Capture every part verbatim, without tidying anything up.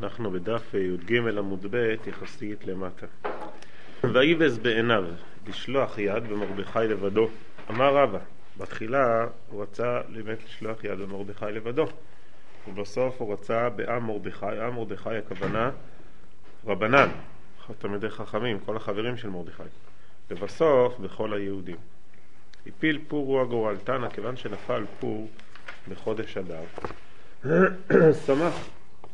אנחנו בדף י"ג עמוד ב' יחסית למטה. ויבז בעיניו לשלוח יד במרדכי לבדו. אמר רבא, בתחילה הוא רצה באמת לשלוח יד במרדכי לבדו, ובסוף הוא רצה בעם מרדכי. עם מרדכי הכוונה רבנן, תלמידי חכמים, כל החברים של מרדכי, ובסוף בכל היהודים. הפיל פור הוא הגורל. תנא, כיוון שנפל פור בחודש אדר, שמח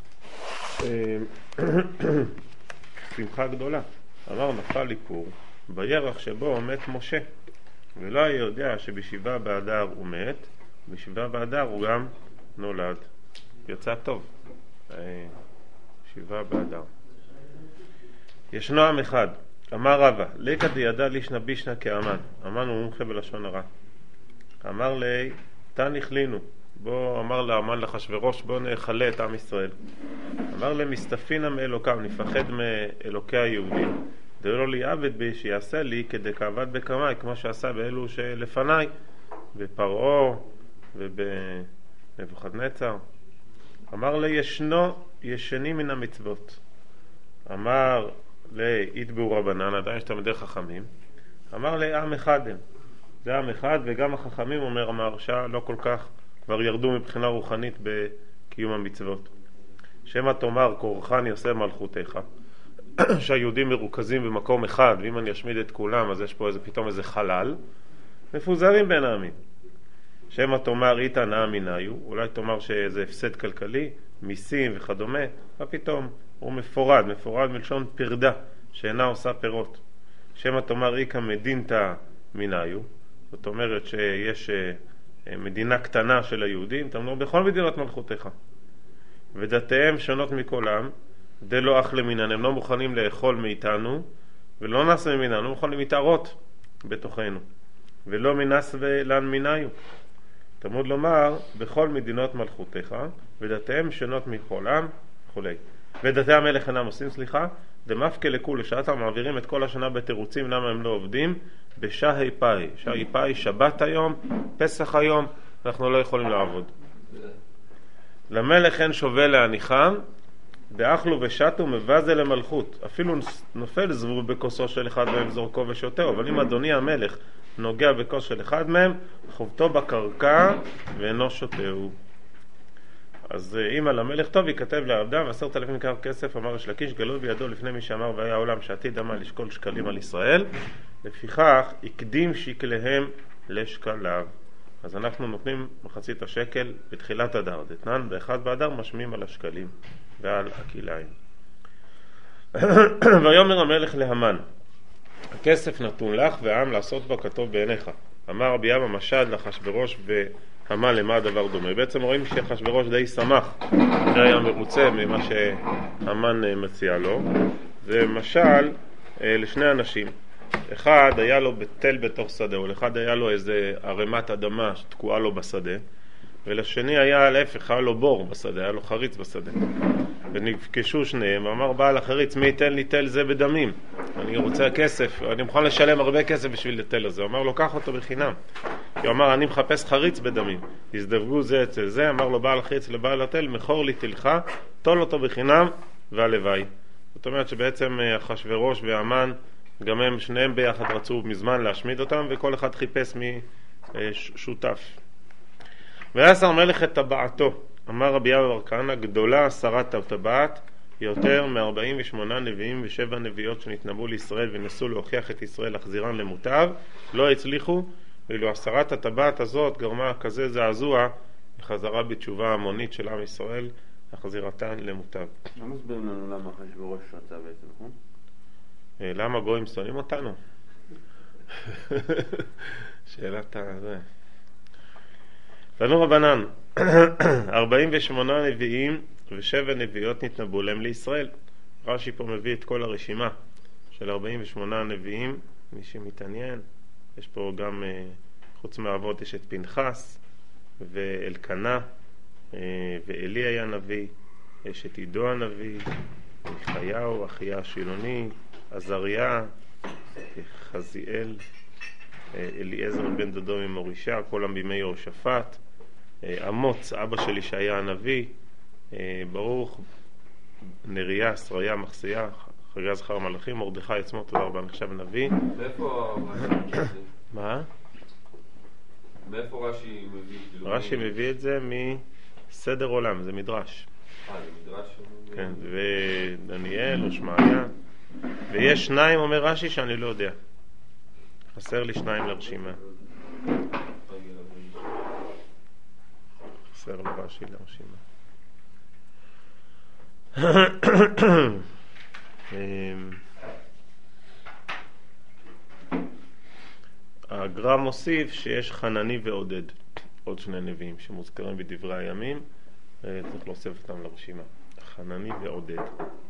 שמחה גדולה. אמר, נפל לי פור בירח שבו מת משה, ולא היה יודע שבשבעה באדר הוא מת, בשבעה באדר הוא גם נולד. יצא טוב, שבעה באדר. ישנו עם אחד, אמר רבא, לקא דידע לישנא בישנא כאמן. אמן הוא מומחה בלשון הרע. אמר לי, תן נכלינו. בוא, אמר לאמן לאחשוורוש, בוא נחלה את עם ישראל. אמר להם, מסתפינא מאלוקיו, נפחד מאלוקי היהודים, דלא ליעבד בי, שיעשה לי כדי כעבד בקמאי, כמו שעשה באלו שלפניי, בפרעה ובנבוכדנצר. אמר לי, ישנו ישני מן המצוות. אמר לי, יתבעו רבנן, עדיין יש תלמידי חכמים. אמר לי, עם אחד הם. זה עם אחד, וגם החכמים, אומר המהרש"א, לא כל כך כבר ירדו מבחינה רוחנית בקיום המצוות. שמא תאמר, כורחני עושה מלכותך, שהיהודים מרוכזים במקום אחד, ואם אני אשמיד את כולם, אז יש פה איזה, פתאום איזה חלל, מפוזרים בין העמים. שמא תאמר, איתה נאה מיניו, אולי תאמר שזה הפסד כלכלי, מיסים וכדומה, ופתאום הוא מפורד, מפורד מלשון פרדה, שאינה עושה פירות. שמא תאמר, איקה מדינתא מיניו, זאת אומרת שיש מדינה קטנה של היהודים, תאמרו בכל מדינות מלכותך. ודתיהם שונות מכולם, דלא אכלה מינן, הם לא מוכנים לאכול מאיתנו, ולא נעשה ממינן, לא מוכנים להתערות בתוכנו. ולא מנס ולן מיניו. תמוד לומר, בכל מדינות מלכותך, ודתיהם שונות מכולם, וכולי. ודתי המלך אינם עושים, סליחה, דמפקה לכול, לשעת מעבירים את כל השנה בתירוצים, למה הם לא עובדים, בשהי פאי. שהי פאי, שבת היום, פסח היום, אנחנו לא יכולים לעבוד. למלך אין שווה להניחם, באכלו ושתו מבזה למלכות. אפילו נופל זבוב בכוסו של אחד מהם זורקו ושותהו, אבל אם אדוני המלך נוגע בכוס של אחד מהם, חובתו בקרקע ואינו שותהו. אז אם על המלך טוב ייכתב לעבדם עשרת אלפים כר כסף. אמר יש לקיש, גלו בידו לפני מי שאמר והיה העולם שעתיד עמה לשקול שקלים על ישראל, לפיכך הקדים שקליהם לשקליו. אז אנחנו נותנים מחצית השקל בתחילת אדר, דתנן באחד באדר משמיעים על השקלים ועל הכיליים. ויאמר המלך להמן, הכסף נתון לך והעם לעשות בו כטוב בעיניך. אמר רבי אבא, משל לאחשוורוש והמן למה הדבר דומה. בעצם רואים שאחשוורוש די שמח, די היה מרוצה ממה שהמן מציע לו. זה משל לשני אנשים, אחד היה לו בתל בתוך שדה, ולאחד היה לו איזה ערימת אדמה שתקועה לו בשדה, ולשני היה להפך, היה לו בור בשדה, היה לו חריץ בשדה. ונפגשו שניהם, ואמר בעל החריץ, מי ייתן לי תל זה בדמים? אני רוצה כסף, אני מוכן לשלם הרבה כסף בשביל לתל הזה. הוא אמר לו, קח אותו בחינם. הוא אמר, אני מחפש חריץ בדמים. הזדווגו זה אצל זה, אמר לו בעל החריץ לבעל התל, מכור לי תלך, תול אותו בחינם והלוואי. זאת אומרת שבעצם אחשוורוש והמן, גם הם שניהם ביחד רצו מזמן להשמיד אותם, וכל אחד חיפש משותף. ויעשר מלך את טבעתו. אמר רבי אבא בר כהנא, גדולה עשרת הטבעת, יותר מ-ארבעים ושמונה נביאים ושבע נביאות שנתנבאו לישראל ונסו להוכיח את ישראל להחזירן למוטב, לא הצליחו, ואילו עשרת הטבעת הזאת גרמה כזה זעזוע לחזרה בתשובה המונית של עם ישראל, להחזירתן למוטב. מה מסבירים לנו למה אחשוורוש רצה בעצם, נכון? למה גויים שונאים אותנו? שאלת הזה. תנו רבנן, ארבעים ושמונה נביאים ושבע נביאות נתנבאו להם לישראל. רש"י פה מביא את כל הרשימה של ארבעים ושמונה נביאים, מי שמתעניין. יש פה גם, חוץ מהאבות, יש את פנחס ואלקנה, ואלי היה נביא, יש את עידו הנביא, מיכאיהו, אחיה השילוני, עזריה, חזיאל, אליעזר בן דודו ממורישה, כולם בימי יהושפט, אמוץ, אבא של ישעיה הנביא, ברוך נריה, שריה, מחסיה, חגי זכר מלאכים, מרדכי עצמו, תודה רבה, נחשב נביא. מאיפה רש"י מביא את זה? מה? מאיפה רש"י מביא? רש"י מביא את זה מסדר עולם, זה מדרש. אה, זה מדרש? כן, ודניאל או שמעיה. ויש שניים, אומר רש"י, שאני לא יודע. חסר לי שניים לרשימה. חסר לו רש"י לרשימה. הגר"א מוסיף שיש חנני ועודד, עוד שני נביאים שמוזכרים בדברי הימים, צריך להוסיף אותם לרשימה. חנני ועודד.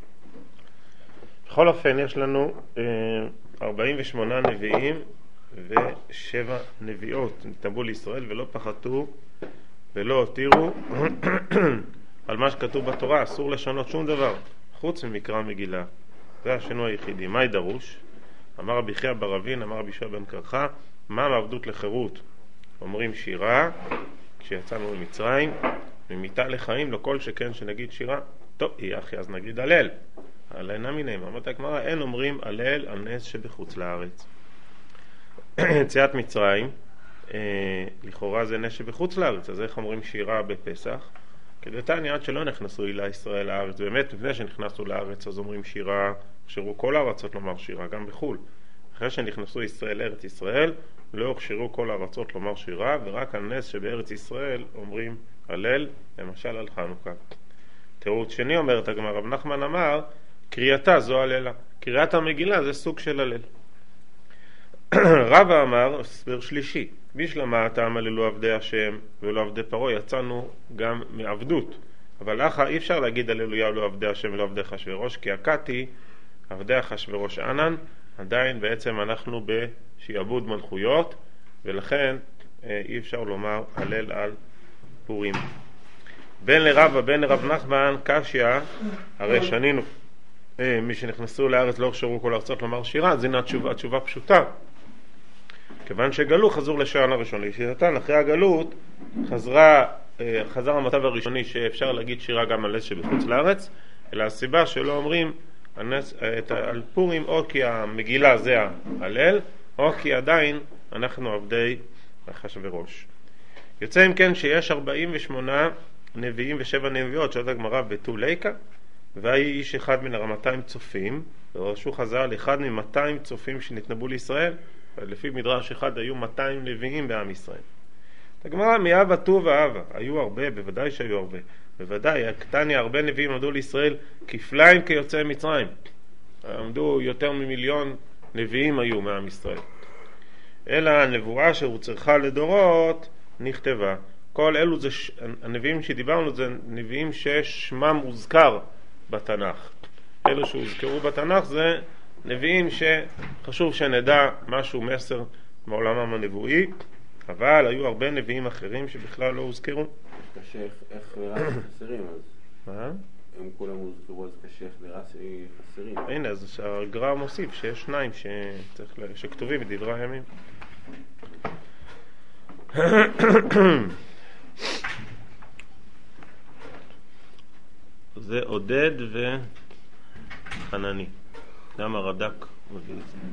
בכל אופן יש לנו ארבעים ושמונה נביאים ושבע נביאות נתנבאו לישראל ולא פחתו ולא הותירו על מה שכתוב בתורה. אסור לשנות שום דבר חוץ ממקרא מגילה, זה השינוי היחידי. מה ידרוש? אמר רבי חייא בר אבין, אמר רבי יהושע בן קרחה, מה מעבדות לחירות? אומרים שירה כשיצאנו ממצרים, ממיתה לחיים, לא כל שכן שנגיד שירה. טוב, יהיה אחי, אז נגיד הלל. הלל נמי נעים. אמרת הגמרא, אין אומרים הלל על נס שבחוץ לארץ. יציאת מצרים, אה, לכאורה זה נס שבחוץ לארץ, אז איך אומרים שירה בפסח? כדתניא, עד שלא נכנסו אלי ישראל לארץ, באמת לפני שנכנסו לארץ אז אומרים שירה, הכשירו כל הארצות לומר שירה, גם בחול. אחרי שנכנסו ישראל לארץ ישראל, לא הכשירו כל הארצות לומר שירה, ורק על נס שבארץ ישראל אומרים הלל, למשל על חנוכה. תירוץ שני אומרת הגמרא, רב נחמן אמר, קריאתה זו הללה. קריאת המגילה זה סוג של הלל. רבא אמר, הסבר שלישי, בשלמה הטעם הללו עבדי השם ולא עבדי פרעה, יצאנו גם מעבדות. אבל אחר אי אפשר להגיד הללויה לא עבדי השם ולא עבדי אחשוורוש, כי הקתי עבדי אחשוורוש ענן, עדיין בעצם אנחנו בשעבוד מלכויות, ולכן אי אפשר לומר הלל על פורים. בין לרבא בין לרב נחמן קשיא, הרי שנינו מי שנכנסו לארץ לא הכשירו כל ארצות לומר שירה, אז הנה התשובה, התשובה פשוטה. כיוון שגלו חזור לשען הראשוני, שיטתן אחרי הגלות חזרה, חזר המצב הראשוני שאפשר להגיד שירה גם על נס שבחוץ לארץ, אלא הסיבה שלא אומרים הנס, את, על פורים או כי המגילה זה ההלל, או כי עדיין אנחנו עבדי אחשוורוש. יוצא אם כן שיש ארבעים ושמונה נביאים ושבע נביאות, שואלת הגמרא בתו ליקה, והי איש אחד מן הרמתיים צופים, ורשו חז"ל אחד ממאתיים צופים שנתנבאו לישראל, לפי מדרש אחד היו מאתיים נביאים בעם ישראל. הגמרא מאבה טו ואבה, היו הרבה, בוודאי שהיו הרבה, בוודאי, הקטניה הרבה נביאים עמדו לישראל כפליים כיוצאי מצרים, עמדו יותר ממיליון נביאים היו מעם ישראל. אלא הנבואה שהוא צריכה לדורות נכתבה. כל אלו זה ש... הנביאים שדיברנו זה נביאים ששמם הוזכר בתנ"ך. אלו שהוזכרו בתנ"ך זה נביאים שחשוב שנדע משהו מסר מעולמם הנבואי, אבל היו הרבה נביאים אחרים שבכלל לא הוזכרו. קשה איך לרס חסרים אז? מה? הם כולם הוזכרו אז קשה איך לרס חסרים. הנה, אז הגר"א מוסיף שיש שניים שצריך... שכתובים בדברי הימים. זה עודד וחנני. גם הרד"ק מביא את זה.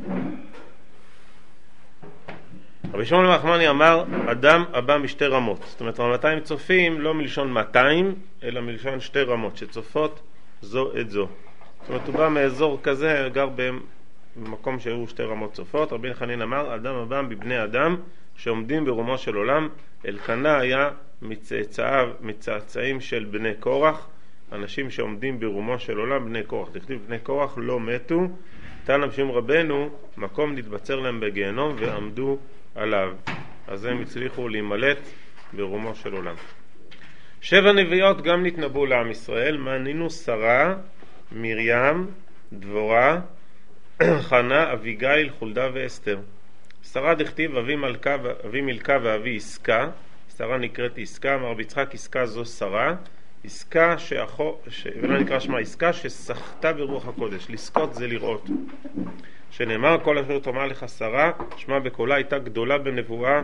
רבי שמעון נחמני אמר, אדם הבא משתי רמות. זאת אומרת, מאתיים צופים לא מלשון מאתיים, אלא מלשון שתי רמות, שצופות זו את זו. זאת אומרת, הוא בא מאזור כזה, גר במקום שהיו שתי רמות צופות. רבי חנין אמר, אדם הבא מבני אדם, שעומדים ברומו של עולם. אלקנה היה מצאצאיו, מצאצאים של בני קורח, אנשים שעומדים ברומו של עולם, בני קורח. תכתיב בני קורח לא מתו, תנא בשם רבנו, מקום נתבצר להם בגיהנום ועמדו עליו. אז הם הצליחו להימלט ברומו של עולם. שבע נביאות גם נתנבאו לעם ישראל, מנינו שרה, מרים, דבורה, חנה, אביגיל, חולדה ואסתר. שרה דכתיב אבי מלכה, אבי מלכה ואבי עסקה. שרה נקראת עסקה, אמר רבי יצחק עסקה זו שרה, עסקה שאחו, ש... ולא נקרא שמה עסקה ששחתה ברוח הקודש. לזכות זה לראות, שנאמר כל אשר תאמר לך שרה, שמה בקולה, הייתה גדולה בנבואה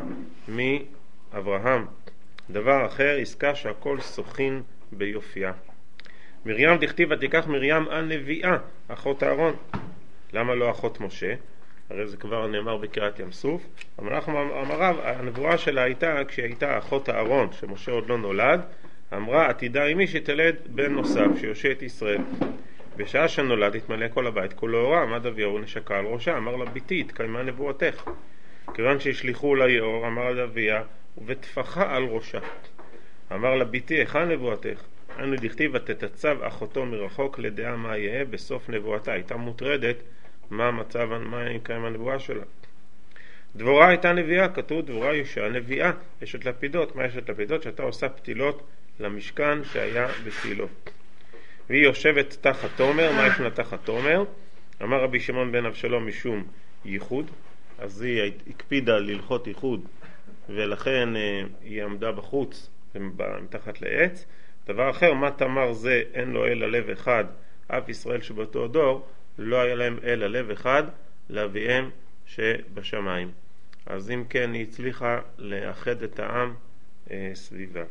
מאברהם. דבר אחר, עסקה שהכל סוכין ביופייה. מרים דכתיב ותיקח מרים הנביאה, אחות אהרון. למה לא אחות משה? הרי זה כבר נאמר בקריאת ים סוף. אבל אנחנו אמרה, הנבואה שלה הייתה כשהיא הייתה אחות אהרון, שמשה עוד לא נולד, אמרה עתידה עמי שתלד בן נוסף שיושיע את ישראל. בשעה שנולד התמלא כל הבית כולו אורה, עמד אביהו נשקה על ראשה, אמר לה ביתי התקיימה נבואתך. כיוון שהשליחו לה יאור, אמר לה אביה ובטפחה על ראשה. אמר לה ביתי היכן נבואתך? אנו דכתיב ותתצב אחותו מרחוק לדעה מה יהיה בסוף נבואתה. הייתה מוטרדת מה המצב, מה יקיים הנבואה שלה. דבורה הייתה נביאה, כתוב דבורה יושע נביאה, אשת לפידות. מה אשת לפידות? שאתה עושה פתילות למשכן שהיה בשילה. והיא יושבת תחת תומר. מה יש לה תחת תומר? אמר רבי שמעון בן אבשלום משום ייחוד, אז היא הקפידה ללכות ייחוד ולכן היא עמדה בחוץ מתחת לעץ. דבר אחר, מה תמר זה אין לו אלא לב אחד, אף ישראל שבאותו דור לא היה להם אלא לב אחד לאביהם שבשמיים. אז אם כן היא הצליחה לאחד את העם אה, סביבה.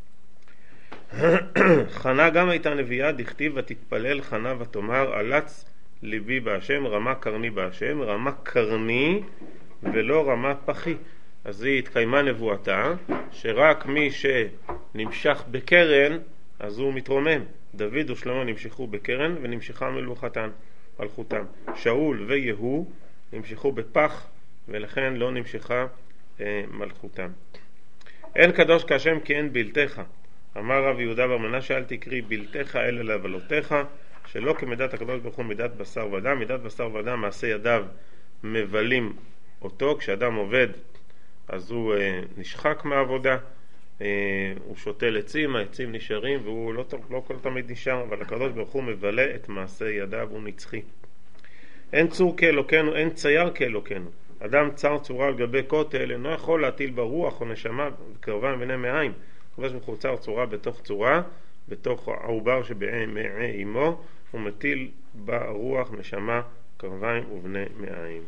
חנה גם הייתה נביאה, דכתיב ותתפלל חנה ותאמר עלץ ליבי בהשם, רמה קרני בהשם, רמה קרני ולא רמה פחי. אז היא התקיימה נבואתה שרק מי שנמשך בקרן אז הוא מתרומם. דוד ושלמה נמשכו בקרן ונמשכה מלוכתן מלכותם. שאול ויהוא נמשכו בפח ולכן לא נמשכה אה, מלכותם. אין קדוש כהשם כי אין בלתך. אמר רב יהודה בר מנשה אל תקרי בלתך אלא לבלותיך, שלא כמידת הקדוש ברוך הוא מידת בשר ודם. מידת בשר ודם מעשה ידיו מבלים אותו. כשאדם עובד אז הוא אה, נשחק מהעבודה, אה, הוא שותל עצים, העצים נשארים והוא לא, לא כל תמיד נשאר, אבל הקדוש ברוך הוא מבלה את מעשה ידיו, הוא נצחי. אין צור כאלוקנו, אין צייר כאלוקנו. אדם צר צורה על גבי כותל אינו יכול להטיל ברוח או נשמה וקרבה מביני מעיים. הקדוש ברוך הוא צר צורה בתוך צורה, בתוך העובר שבעי אמו, הוא מטיל ברוח נשמה קרביים ובני מעיים.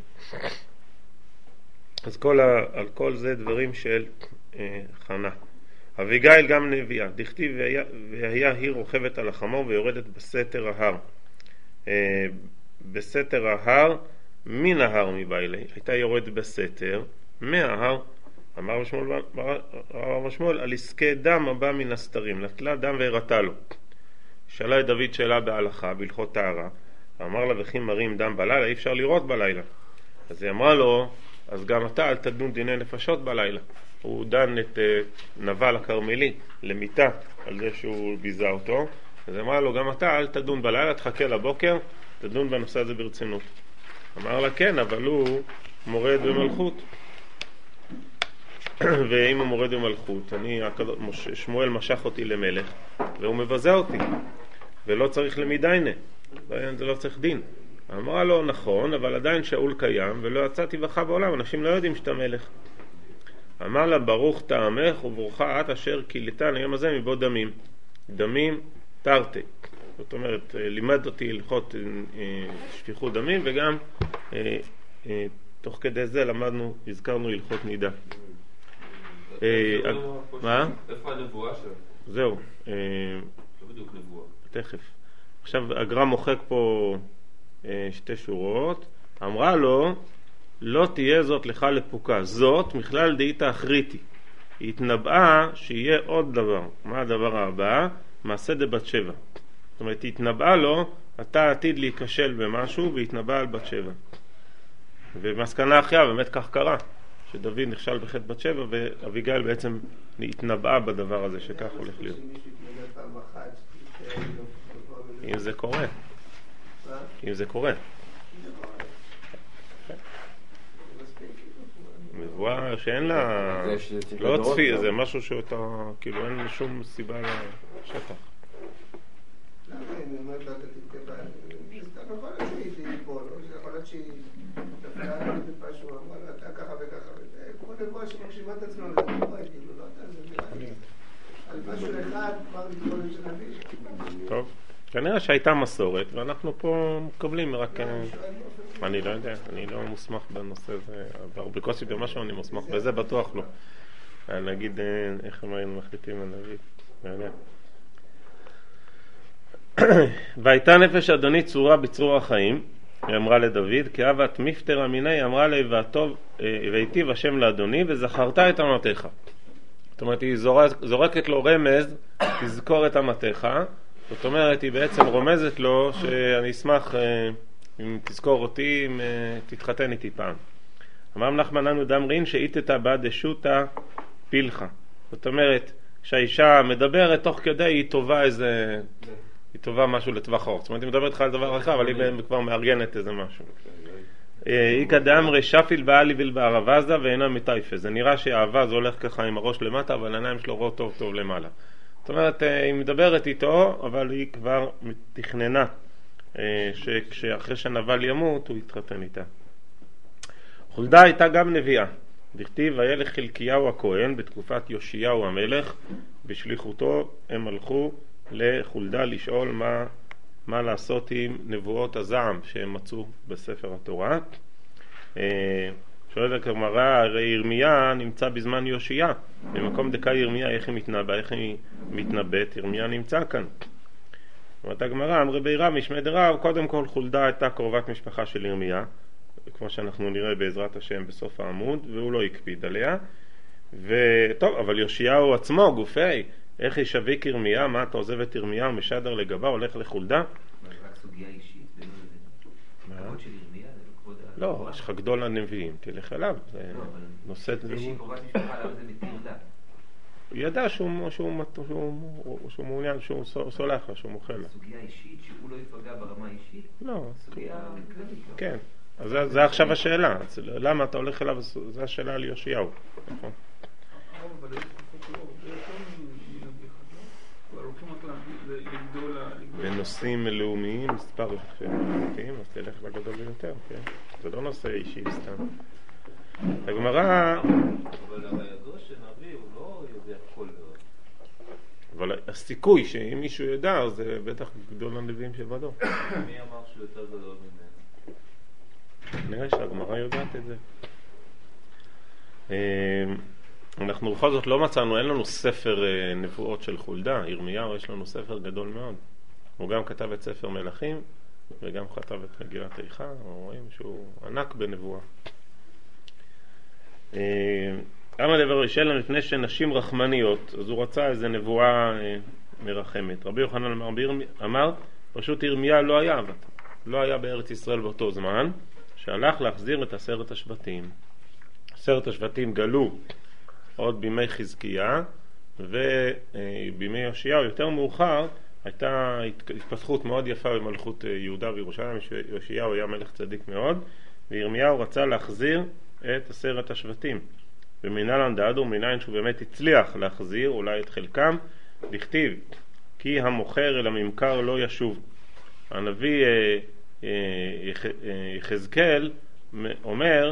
אז כל ה, על כל זה דברים של אה, חנה. אביגיל גם נביאה, דכתיב והיה, והיה היא רוכבת על החמור ויורדת בסתר ההר. אה, בסתר ההר, מן ההר מבעילי, הייתה יורדת בסתר, מההר. אמר שמואל, אמר שמואל על עסקי דם הבא מן הסתרים, נטלה דם והראתה לו. שאלה את דוד שאלה בהלכה, בהלכות טהרה. אמר לה וכי מרים דם בלילה, אי אפשר לראות בלילה. אז היא אמרה לו, אז גם אתה אל תדון דיני נפשות בלילה. הוא דן את uh, נבל הכרמלי למיטה על זה שהוא ביזה אותו. אז אמרה לו גם אתה אל תדון בלילה, תחכה לבוקר, תדון בנושא הזה ברצינות. אמר לה כן, אבל הוא מורד במלכות. ואם הוא מורד במלכות, אני, שמואל משך אותי למלך והוא מבזה אותי ולא צריך למדיינה, זה לא צריך דין. אמרה לו נכון, אבל עדיין שאול קיים ולא יצאתי בך בעולם, אנשים לא יודעים שאתה מלך. אמר לה ברוך טעמך וברוכה את אשר קילתן היום הזה מבוא דמים, דמים תרתי. זאת אומרת לימד אותי הלכות שפיכות דמים, וגם תוך כדי זה למדנו, הזכרנו הלכות נידה. מה? איפה הנבואה שלו? זהו, לא בדיוק נבואה. תכף. עכשיו הגר"א מוחק פה שתי שורות. אמרה לו לא תהיה זאת לך לפוקה, זאת מכלל דאיתא אחריתי. היא התנבאה שיהיה עוד דבר. מה הדבר הבא? מעשה דבת שבע. זאת אומרת היא התנבאה לו אתה עתיד להיכשל במשהו, והתנבאה על בת שבע. ומסקנה אחיה באמת כך קרה, שדוד נכשל בחטא בת שבע, ואביגיל בעצם התנבאה בדבר הזה שכך הולך להיות. אם זה קורה. אם זה קורה. מבואה שאין לה, לא צפי, זה משהו שאתה, כאילו אין שום סיבה לשטח. למה אני אומרת לה, אתה תתקבל, אתה לא יכול להגיד ליפול, או יכול להיות שהיא תפלה על משהו, אמרה לה, אתה ככה וככה, כמו נבואה שמגשימה את עצמה, זה נבואה, כאילו, לא יודע, זה נראה לי. על משהו אחד, כבר ליפול של נביא. טוב, כנראה שהייתה מסורת, ואנחנו פה מקבלים רק... אני לא יודע, אני לא מוסמך בנושא הזה, אבל בקושי במשהו אני מוסמך, בזה בטוח לא. נגיד, איך הם היינו מחליטים על נביא, לא יודע. והייתה נפש אדוני צורה בצרור החיים, היא אמרה לדוד, כי אבת מפטר אמיני, היא אמרה לי, והטוב, והיטיב השם לאדוני, וזכרת את אמתך. זאת אומרת, היא זורק, זורקת לו רמז, תזכור את אמתך. זאת אומרת, היא בעצם רומזת לו שאני אשמח אם תזכור אותי, אם תתחתן איתי פעם. אמר נחמננו דמרין שאיתתה בעד דשותה פילחה. זאת אומרת, כשהאישה מדברת תוך כדי היא טובה איזה, היא טובה משהו לטווח ארוך. זאת אומרת, היא מדברת לך על דבר אחר, אבל היא כבר מארגנת איזה משהו. איקא דאמרי שפיל בעליביל בערבזה ואינה מטייפה. זה נראה שהאבז הולך ככה עם הראש למטה, אבל העיניים שלו רואות טוב טוב למעלה. זאת אומרת, היא מדברת איתו, אבל היא כבר תכננה שאחרי שנבל ימות הוא יתחתן איתה. חולדה הייתה גם נביאה. דכתיב וילך חלקיהו הכהן בתקופת יאשיהו המלך, בשליחותו הם הלכו לחולדה לשאול מה, מה לעשות עם נבואות הזעם שהם מצאו בספר התורה. שואלת הגמרא, הרי ירמיה נמצא בזמן יאשיה, במקום דקה ירמיה איך היא מתנבא, איך היא מתנבאת, ירמיה נמצא כאן. אומרת הגמרא, אמרי בירב משמי דרב, קודם כל חולדה הייתה קרובת משפחה של ירמיה, כמו שאנחנו נראה בעזרת השם בסוף העמוד, והוא לא הקפיד עליה. וטוב, אבל יאשיהו עצמו, גופי, איך ישביק ירמיה, מה אתה עוזב את ירמיה ומשדר לגבה, הולך לחולדה? זה רק סוגיה אישית, זה לא כבוד של ירמיה, זה לא כבוד... לא, יש לך גדול הנביאים, תלך אליו, זה נושא... זה שהיא קרובת משפחה, למה זה מתיר דת? הוא ידע שהוא, שהוא, שהוא, שהוא מעוניין, שהוא סולח לה, שהוא מוכל לה. סוגיה אישית, שהוא לא יפגע ברמה אישית? לא. סוגיה כללית. כן. אז זה, זה עכשיו השאלה. למה אתה הולך אליו? זו השאלה על יאשיהו. נכון. אבל יש תקופות לא, זה יותר מנביא חדש. כבר הולכים רק לגדול... בנושאים לאומיים, מספר חלקים, אז תלך לגדול ביותר, כן? זה לא נושא אישי סתם. הגמרא... אבל הידוע שנביא הוא לא יודע כל דבר. אבל הסיכוי שאם מישהו ידע, זה בטח גדול הנביאים שבדו. מי אמר שהוא יותר גדול ממנו? נראה שהגמרא יודעת את זה. אנחנו בכל זאת לא מצאנו, אין לנו ספר נבואות של חולדה. ירמיהו יש לנו ספר גדול מאוד. הוא גם כתב את ספר מלכים וגם כתב את מגילת איכה. רואים שהוא ענק בנבואה. אמר דבר ישאלה לפני שנשים רחמניות, אז הוא רצה איזה נבואה מרחמת. רבי יוחנן אמר, אמר פשוט ירמיה לא היה, לא היה בארץ ישראל באותו זמן, שהלך להחזיר את עשרת השבטים. עשרת השבטים גלו עוד בימי חזקיה, ובימי יאשיהו יותר מאוחר הייתה התפתחות מאוד יפה במלכות יהודה וירושלים. יאשיהו היה מלך צדיק מאוד, וירמיהו רצה להחזיר את עשרת השבטים. במינהלן דעדו, מניין שהוא באמת הצליח להחזיר אולי את חלקם, לכתיב כי המוכר אל הממכר לא ישוב. הנביא יחזקאל אומר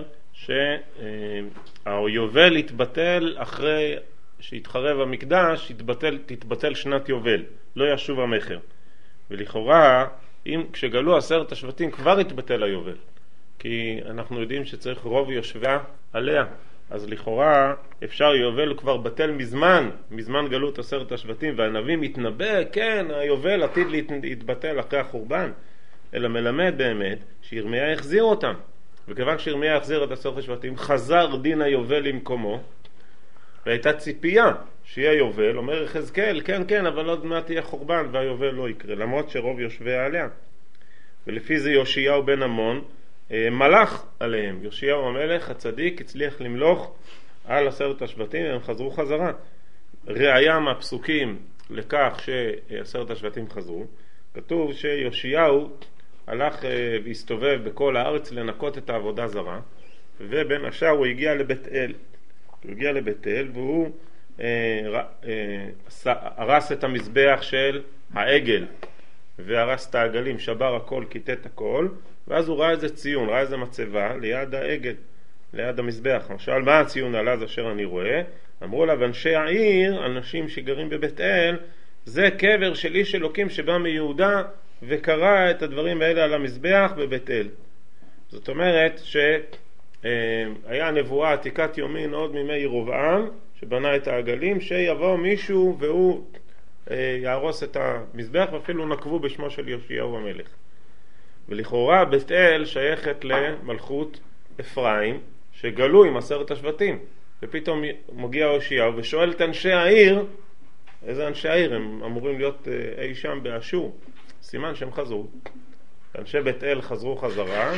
שהיובל יתבטל אחרי שהתחרב המקדש, יתבטל, תתבטל שנת יובל, לא ישוב המחר. ולכאורה, אם כשגלו עשרת השבטים כבר יתבטל היובל, כי אנחנו יודעים שצריך רוב יושביה עליה, אז לכאורה אפשר יובל כבר בטל מזמן, מזמן גלות עשרת השבטים, והנביא מתנבא, כן, היובל עתיד להתבטל אחרי החורבן, אלא מלמד באמת שירמיה יחזיר אותם. וכיוון שירמיה יחזיר את עשרת השבטים, חזר דין היובל למקומו, והייתה ציפייה שיהיה יובל, אומר יחזקאל, כן, כן, אבל עוד מעט תהיה חורבן והיובל לא יקרה, למרות שרוב יושביה עליה. ולפי זה יאשיהו בן אמון מלך עליהם. יאשיהו המלך הצדיק הצליח למלוך על עשרת השבטים, והם חזרו חזרה. ראיה מהפסוקים לכך שעשרת השבטים חזרו, כתוב שיאשיהו הלך והסתובב בכל הארץ לנקות את העבודה זרה, ובין השאר הוא הגיע לבית אל. הוא הגיע לבית אל והוא אה, אה, הרס את המזבח של העגל, והרס את העגלים, שבר הכל, קיטט הכל, ואז הוא ראה איזה ציון, ראה איזה מצבה ליד העגל, ליד המזבח. למשל, מה הציון על אז אשר אני רואה? אמרו לה, אנשי העיר, אנשים שגרים בבית אל, זה קבר של איש אלוקים שבא מיהודה וקרא את הדברים האלה על המזבח בבית אל. זאת אומרת שהיה נבואה עתיקת יומין עוד מימי ירבעם שבנה את העגלים, שיבוא מישהו והוא יהרוס את המזבח, ואפילו נקבו בשמו של יאשיהו המלך. ולכאורה בית אל שייכת למלכות אפרים, שגלו עם עשרת השבטים. ופתאום מגיע יאשיהו ושואל את אנשי העיר, איזה אנשי העיר? הם אמורים להיות אי שם באשור. סימן שהם חזרו. אנשי בית אל חזרו חזרה,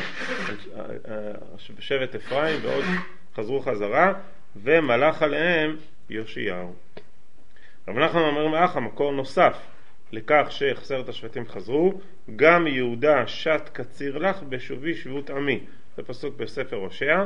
שבט אפרים ועוד חזרו חזרה, ומלך עליהם יאשיהו. אבל אנחנו אומרים מאח, המקור נוסף לכך שעשרת השבטים חזרו, גם יהודה שת קציר לך בשובי שבות עמי. זה פסוק בספר הושע,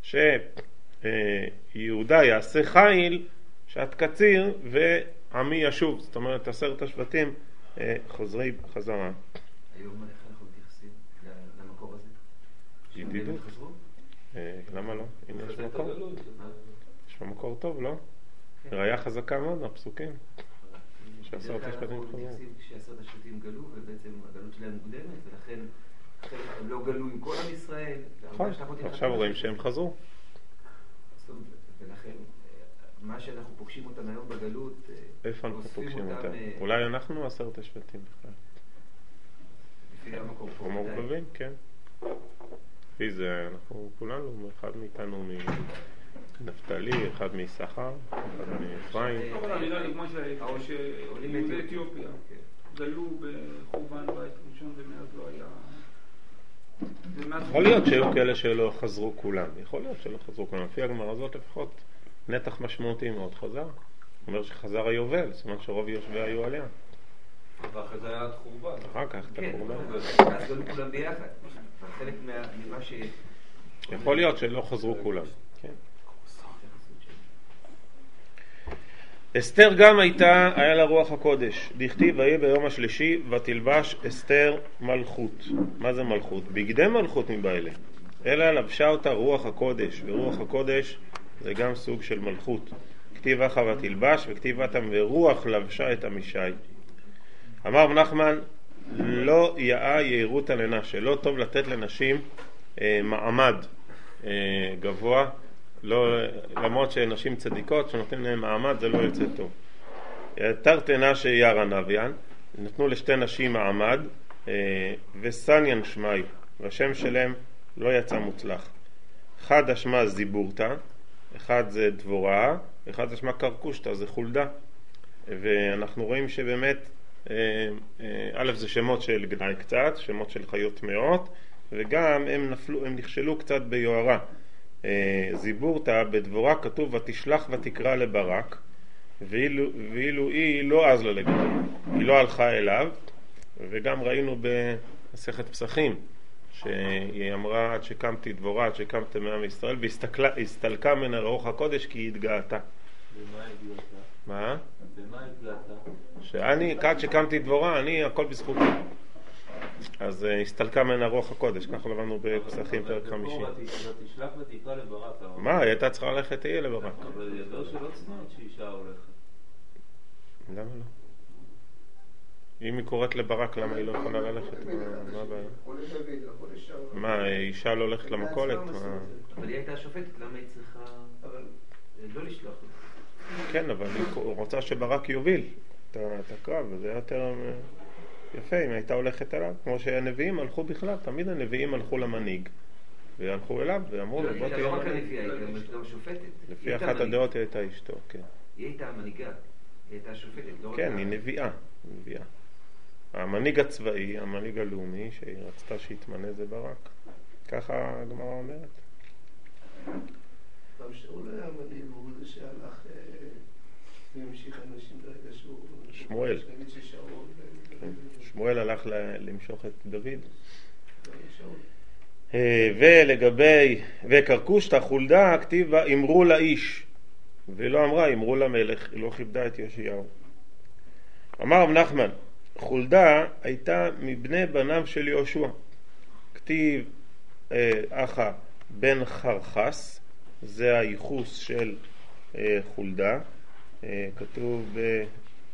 שיהודה יעשה חיל, שת קציר, ועמי ישוב. זאת אומרת, עשרת השבטים חוזרים חזרה. היום איך אנחנו מתייחסים למקור הזה? ידידות. למה לא? הנה יש מקור. יש מקור טוב, לא? ראיה חזקה מאוד מהפסוקים. שעשרת השבטים חזרו. שעשרת השבטים גלו, ובעצם הגלות שלהם מוקדמת, ולכן הם לא גלו עם כל עם ישראל. נכון, עכשיו רואים שהם חזרו. ולכן, מה שאנחנו פוגשים אותם היום בגלות, איפה אנחנו פוגשים אותם? אולי אנחנו עשרת השבטים בכלל. לפי המקור פה. מורכבים, כן. לפי זה אנחנו כולנו, אחד מאיתנו מנפתלי, אחד מיששכר, אחד מאפרים. אבל נראה לי כמו שעולים מאתיופיה גלו בחורבן בית ראשון ומאז לא היה... יכול להיות שהיו כאלה שלא חזרו כולם, יכול להיות שלא חזרו כולם. לפי הגמרא הזאת לפחות נתח משמעותי מאוד חזר. אומר שחזר היובל, זאת אומרת שרוב יושבי היו עליה. ואחרי זה היה חורבן. אחר כך את החורבן. אז גלו כולם ביחד. חלק ממה ש... יכול להיות שלא חזרו כולם. כן. אסתר גם הייתה, היה לה רוח הקודש. דכתיב ויהי ביום השלישי ותלבש אסתר מלכות. מה זה מלכות? בגדי מלכות מבעלה. אלא לבשה אותה רוח הקודש, ורוח הקודש זה גם סוג של מלכות. כתיב אחא ותלבש, וכתיב אתם ורוח לבשה את עמישי. אמר רב נחמן, לא יאה יהירותא לנשי, לא טוב לתת לנשים אה, מעמד אה, גבוה, לא, למרות שנשים צדיקות שנותנים להם מעמד זה לא יוצא טוב. תרתי נשי ירא נביאן, נתנו לשתי נשים מעמד, אה, וסניין שמי, והשם שלהם לא יצא מוצלח. אחד השמה זיבורתא, אחד זה דבורה, אחד השמה קרקושתא, זה חולדה. ואנחנו רואים שבאמת א' זה שמות של גנאי קצת, שמות של חיות טמאות, וגם הם נפלו, הם נכשלו קצת ביוהרה. זיבורתא בדבורה כתוב ותשלח ותקרא לברק, ואילו, ואילו היא לא עז לה לגבי, היא לא הלכה אליו, וגם ראינו במסכת פסחים שהיא אמרה עד שקמתי דבורה, עד שקמתי מעם ישראל, והסתלקה מן רוח הקודש כי היא התגאתה. במה התגאתה? מה? במה התגאתה? שאני, עד שקמתי דבורה, אני הכל בזכותי. אז הסתלקה מן רוח הקודש, ככה לבנו בפסחים פרק חמישי. ותשלח ותקרא לברק. מה? היא הייתה צריכה ללכת תהיה לברק. אבל ידעו שלא צנעת שאישה הולכת. למה לא? אם היא קוראת לברק, למה היא לא יכולה ללכת? מה הבעיה? מה, אישה לא הולכת למכולת? אבל היא הייתה שופטת, למה היא צריכה לא לשלוח? כן, אבל היא רוצה שברק יוביל את הקרב, וזה היה יותר יפה אם הייתה הולכת אליו. כמו שהנביאים הלכו בכלל, תמיד הנביאים הלכו למנהיג והלכו אליו ואמרו לו בוא תהיה לא רק הנביאה, היא גם שופטת. לפי אחת הדעות היא הייתה אשתו, כן. היא הייתה המנהיגה, היא הייתה שופטת. כן, היא נביאה, נביאה. המנהיג הצבאי, המנהיג הלאומי שהיא רצתה שיתמנה זה ברק. ככה הגמרא אומרת. פעם שאול היה המנהיג, הוא זה שהלך והמשיך אנשים ברגע שהוא... שמואל. שמואל הלך למשוך את דוד. ולגבי וקרקושתא חולדה כתיבה אמרו לאיש, ולא אמרה אמרו למלך, היא לא כיבדה את יאשיהו. אמר רב נחמן, חולדה הייתה מבני בניו של יהושע. כתיב אחא בן חרחס, זה הייחוס של חולדה. כתוב ב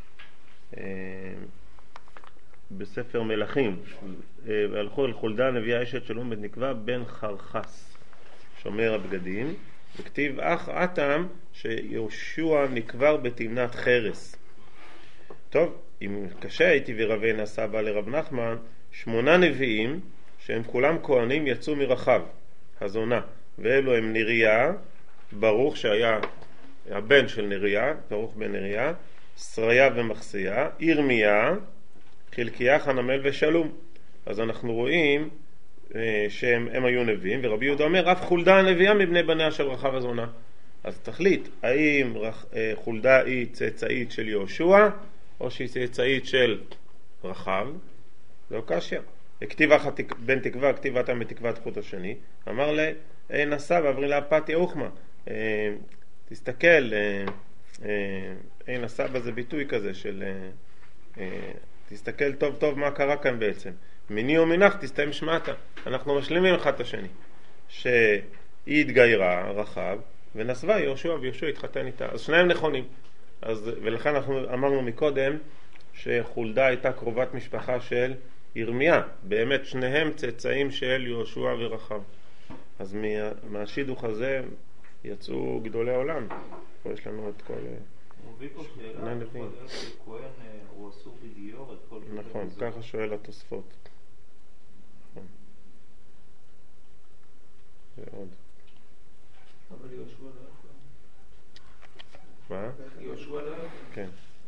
בספר מלכים, והלכו אל חולדה נביאה אשת שלום בן נקבה בן חרחס שומר הבגדים, וכתיב אך אתם שיהושע נקבר בתמנת חרס. טוב, אם קשה הייתי ורבי נסע בא לרב נחמן, שמונה נביאים שהם כולם כהנים יצאו מרחב, הזונה, ואלו הם נריה, ברוך שהיה הבן של נריה, ברוך בן נריה, שריה ומחסיה, ירמיה, חלקיה, חנמל ושלום. אז אנחנו רואים שהם הם היו נביאים, ורבי יהודה אומר, אף חולדה הנביאה מבני בניה של רחב הזונה. אז תחליט, האם רח, חולדה היא צאצאית של יהושע, או שהיא צאצאית של רחב? לא קשיא. הכתיב אחת בן תקווה, כתיב אתם בתקוות חוט השני, אמר לה, אין נסע ועברי לה פתי אוכמה. תסתכל, אין נסע בזה ביטוי כזה של, תסתכל טוב טוב מה קרה כאן בעצם. מיני ומנח תסתיים שמעתה. אנחנו משלימים אחד את השני. שהיא התגיירה, רחב, ונסבה יהושע ויהושע התחתן איתה. אז שניים נכונים. אז, ולכן אנחנו אמרנו מקודם שחולדה הייתה קרובת משפחה של ירמיה. באמת שניהם צאצאים של יהושע ורחב. אז מה, מהשידוך הזה יצאו גדולי העולם. פה יש לנו את כל... הוא מביא פה שאלה, יכול להיות שכהן הוא אסור בגיור את כל... נכון, ככה שואל התוספות. ועוד. אבל יהושע לא יכול. מה? יהושע לא יכול. כן.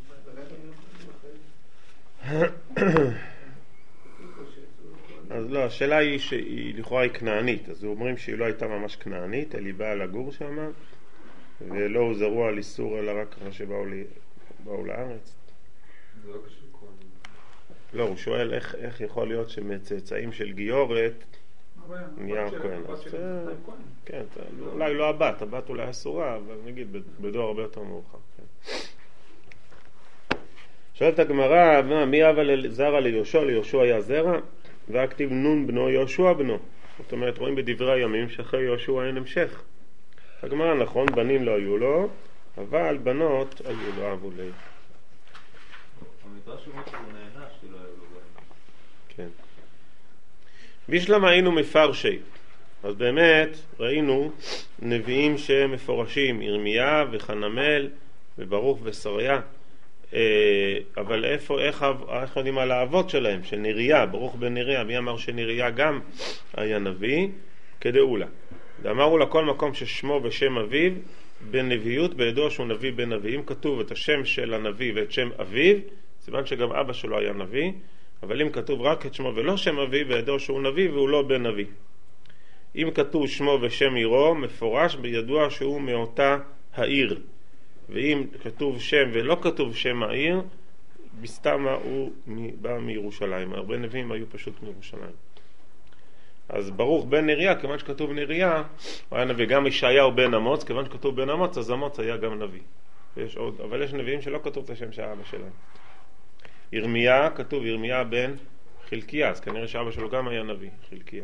אז לא, השאלה היא שהיא לכאורה היא כנענית, אז אומרים שהיא לא הייתה ממש כנענית, אלא היא באה לגור שם, ולא הוזרו על איסור אלא רק אחרי שבאו לי, באו לארץ. זה לא קשור כהנים. לא, הוא שואל איך, איך יכול להיות שמצאצאים של גיורת נהיה כהן. כן, אולי לא הבת, הבת אולי אסורה, אבל נגיד בדור הרבה יותר מאוחר. שואלת הגמרא, מי אבל זרע ליהושע? ליהושע היה זרע, והכתיב נון בנו יהושע בנו. זאת אומרת, רואים בדברי הימים שאחרי יהושע אין המשך. הגמרא נכון, בנים לא היו לו, אבל בנות היו לו, אהבו לי. המדרש אומר שהוא נענש שלא היו לו בנים. כן. בשלמה היינו מפרשי. אז באמת ראינו נביאים שמפורשים, ירמיה וחנמל וברוך ושריה. אבל איפה, איך, איך יודעים על האבות שלהם, של נריה, ברוך בן נריה, מי אמר שנריה גם היה נביא? כדאולה. ואמרו לכל מקום ששמו ושם אביו בנביאות, בידוע שהוא נביא בן נביאים, כתוב את השם של הנביא ואת שם אביו, סימן שגם אבא שלו היה נביא, אבל אם כתוב רק את שמו ולא שם אביו, בידוע שהוא נביא והוא לא בן נביא. אם כתוב שמו ושם עירו, מפורש בידוע שהוא מאותה העיר. ואם כתוב שם ולא כתוב שם העיר, בסתמה הוא בא מירושלים. הרבה נביאים היו פשוט מירושלים. אז ברוך בן נריה, כיוון שכתוב נריה, הוא היה נביא. גם ישעיהו בן אמוץ, כיוון שכתוב בן אמוץ, אז אמוץ היה גם נביא. ויש עוד, אבל יש נביאים שלא כתוב את השם של האבא שלהם. ירמיה, כתוב ירמיה בן חלקיה, אז כנראה שאבא שלו גם היה נביא, חלקיה.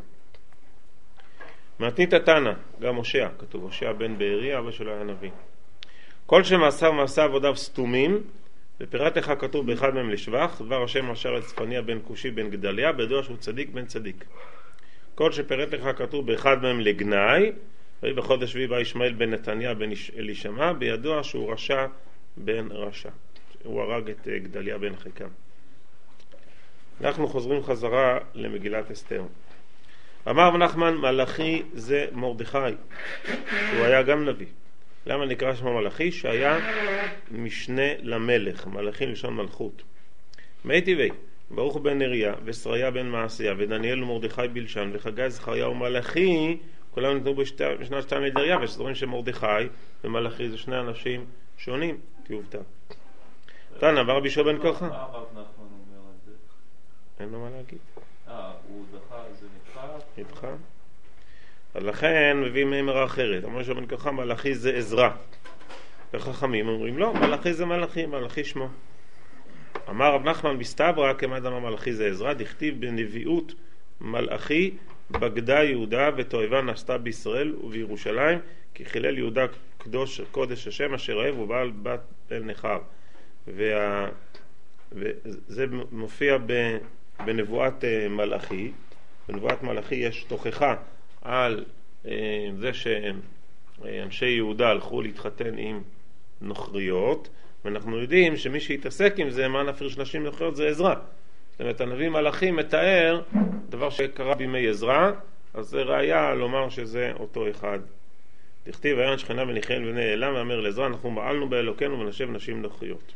מתנית תנא, גם הושע, כתוב הושע בן בארי, אבא שלו היה נביא. כל שמעשה ומעשה עבודיו סתומים, ופירט לך כתוב באחד מהם לשבח, דבר השם אשר את צפניה בן כושי בן גדליה, בידוע שהוא צדיק בן צדיק. כל שפירט לך כתוב באחד מהם לגנאי, ובחודש שביעי בא ישמעאל בן נתניה בן אלישמע, בידוע שהוא רשע בן רשע. הוא הרג את גדליה בן חיקם. אנחנו חוזרים חזרה למגילת אסתר. אמר רב נחמן, מלאכי זה מרדכי, הוא היה גם נביא. למה נקרא שמו מלאכי? שהיה משנה למלך, מלאכי לשון מלכות. מי טבעי, ברוך בן נריה ושריה בן מעשיה ודניאל ומרדכי בלשן וחגי זכריה ומלאכי, כולם נתנו בשנת שתיים לדריה, ושזורים שמרדכי ומלאכי זה שני אנשים שונים, תיובטה. תנא, אמר רבי יהושע בן קרחה. מה הרב נחמן אומר על זה? אין לו מה להגיד. אה, הוא דחה, זה נדחה? נדחה. אז לכן מביאים מאמרה אחרת. אמר רבי יהושע בן קרחה, מלאכי זה עזרא. וחכמים אומרים, לא, מלאכי זה מלאכי, מלאכי שמו. אמר רב נחמן בסתברא, כמה אמר מלאכי זה עזרא, דכתיב בנביאות מלאכי בגדה יהודה ותועבה נעשתה בישראל ובירושלים, כי חילל יהודה קדוש קודש השם אשר אוהב ובעל בת אל נחר. וה... וזה מופיע בנבואת מלאכי. בנבואת מלאכי יש תוכחה על זה שאנשי יהודה הלכו להתחתן עם נוכריות, ואנחנו יודעים שמי שהתעסק עם זה, מה נפריש נשים לחיות, זה עזרא. זאת אומרת, הנביא מלאכים מתאר דבר שקרה בימי עזרא, אז זה ראיה לומר שזה אותו אחד. תכתיב ויען שכינה וניחן בני אלה ואמר לעזרא, אנחנו מעלנו באלוקינו ונשב נשים לחיות.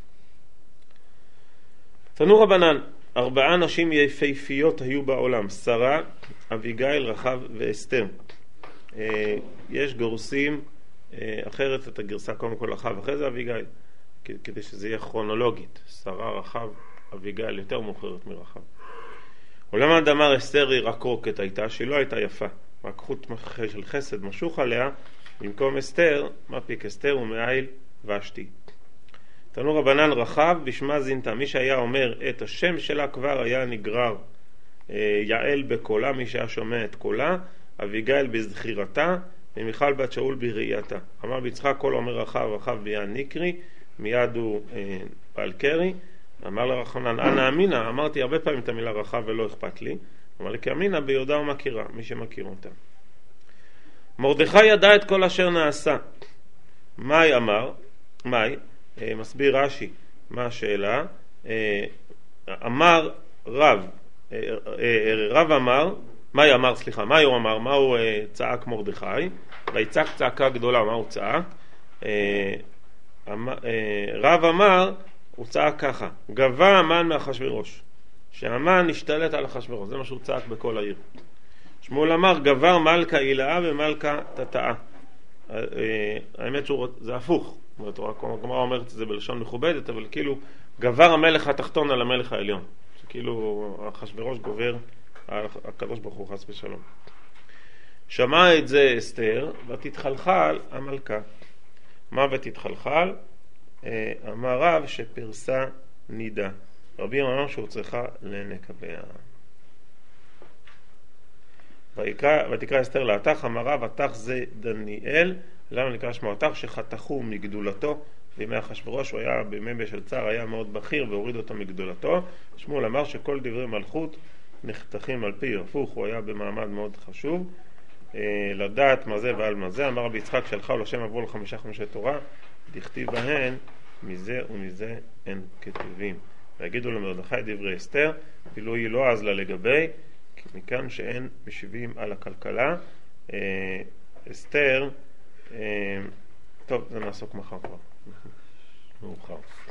תנו רבנן, ארבעה נשים יפהפיות היו בעולם, שרה, אביגיל, רחב ואסתר. יש גורסים אחרת את הגרסה קודם כל רחב, אחרי זה אביגיל, כדי שזה יהיה כרונולוגית. שרה, רחב, אביגיל יותר מאוחרת מרחב. עולם הדמר אסתר היא רקרוקת הייתה, שהיא לא הייתה יפה, רק חוט של חסד משוך עליה, במקום אסתר, מפיק אסתר ומעיל ושתי. תנו רבנן רחב בשמה זינתה, מי שהיה אומר את השם שלה כבר היה נגרר, יעל בקולה, מי שהיה שומע את קולה, אביגיל בזכירתה, ומיכל בת שאול בראייתה. אמר ביצחק כל אומר רחב, רחב ביד נקרי, מיד הוא אה, בעל קרי. אמר לרחמנן, אנא אמינה, אמרתי הרבה פעמים את המילה רחב ולא אכפת לי. אמר לי, כי אמינה ביודע ומכירה, מי שמכיר אותה. מרדכי ידע את כל אשר נעשה. מאי אמר, מאי, אה, מסביר רש"י, מה השאלה? אה, אמר רב, אה, אה, רב אמר, מאי אמר, סליחה, מאי הוא אמר, מה הוא אה, צעק מרדכי? ויצעק צעקה גדולה, מה הוא צעק? אה, אמר, אה, רב אמר, הוא צעק ככה, גבה המן מאחשוורוש, שהמן נשתלט על אחשוורוש, זה מה שהוא צעק בכל העיר. שמואל אמר, גבר מלכה הילאה ומלכה תתאה. אה, האמת שזה הפוך, כלומר אומרת את זה בלשון מכובדת, אבל כאילו גבר המלך התחתון על המלך העליון, שכאילו אחשוורוש גובר הקדוש ברוך הוא חס ושלום. שמע את זה אסתר ותתחלחל המלכה. מה ותתחלחל? אמר רב שפרסה נידה. רבי אמר שהוא צריכה לנקבע. ותקרא אסתר להתך, אמר רב התך זה דניאל, למה נקרא שמו התך? שחתכו מגדולתו, בימי אחשוורוש הוא היה בימי בשלצר היה מאוד בכיר והוריד אותו מגדולתו. שמואל אמר שכל דברי מלכות נחתכים על פי, הפוך, הוא היה במעמד מאוד חשוב, אה, לדעת מה זה ועל מה זה. אמר רבי יצחק שלחה לו שם עבור לחמישה חמשי תורה, דכתיב בהן מזה ומזה אין כתובים. ויגידו למרדכי דברי אסתר, אפילו היא לא אז לה לגבי, מכאן שאין משיבים על הכלכלה. אה, אסתר, אה, טוב, זה נעסוק מחר כבר, מאוחר.